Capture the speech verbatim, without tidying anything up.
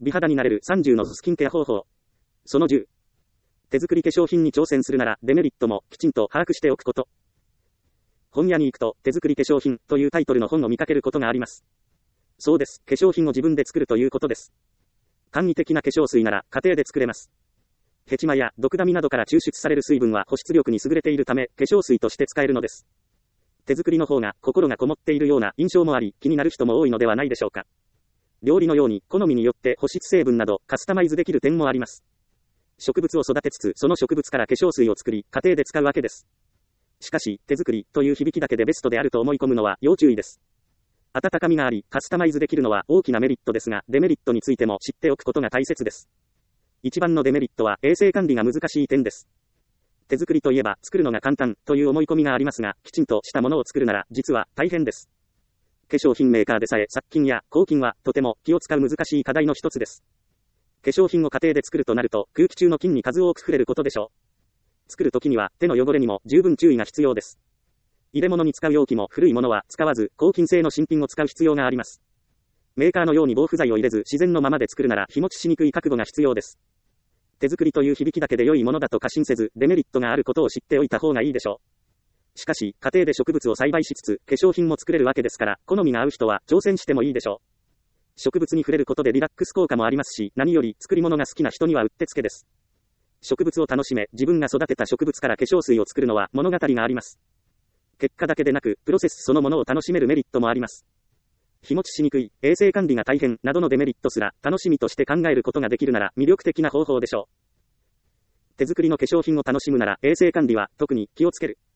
美肌になれるさんじゅうのスキンケア方法。そのじゅう。手作り化粧品に挑戦するならデメリットもきちんと把握しておくこと。本屋に行くと手作り化粧品というタイトルの本を見かけることがあります。そうです。化粧品を自分で作るということです。簡易的な化粧水なら家庭で作れます。ヘチマやドクダミなどから抽出される水分は保湿力に優れているため化粧水として使えるのです。手作りの方が心がこもっているような印象もあり気になる人も多いのではないでしょうか。料理のように好みによって保湿成分などカスタマイズできる点もあります。植物を育てつつその植物から化粧水を作り家庭で使うわけです。しかし手作りという響きだけでベストであると思い込むのは要注意です。温かみがありカスタマイズできるのは大きなメリットですがデメリットについても知っておくことが大切です。一番のデメリットは衛生管理が難しい点です。手作りといえば作るのが簡単という思い込みがありますがきちんとしたものを作るなら実は大変です。化粧品メーカーでさえ殺菌や抗菌はとても気を使う難しい課題の一つです。化粧品を家庭で作るとなると空気中の菌に数多く触れることでしょう。作るときには手の汚れにも十分注意が必要です。入れ物に使う容器も古いものは使わず抗菌性の新品を使う必要があります。メーカーのように防腐剤を入れず自然のままで作るなら日持ちしにくい覚悟が必要です。手作りという響きだけで良いものだと過信せずデメリットがあることを知っておいた方がいいでしょう。しかし家庭で植物を栽培しつつ化粧品も作れるわけですから好みが合う人は挑戦してもいいでしょう。植物に触れることでリラックス効果もありますし何より作り物が好きな人にはうってつけです。植物を楽しめ自分が育てた植物から化粧水を作るのは物語があります。結果だけでなくプロセスそのものを楽しめるメリットもあります。日持ちしにくい、衛生管理が大変などのデメリットすら楽しみとして考えることができるなら魅力的な方法でしょう。手作りの化粧品を楽しむなら衛生管理は特に気をつける。